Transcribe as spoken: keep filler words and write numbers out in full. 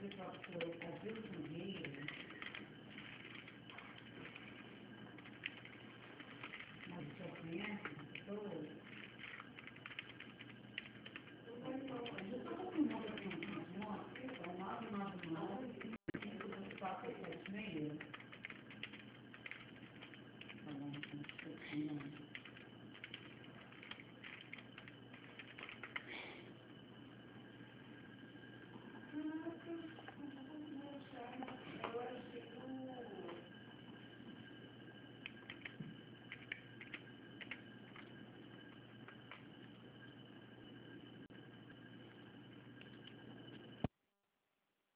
pessoal que foi fazer o primeiro, mas já conhece as pessoas,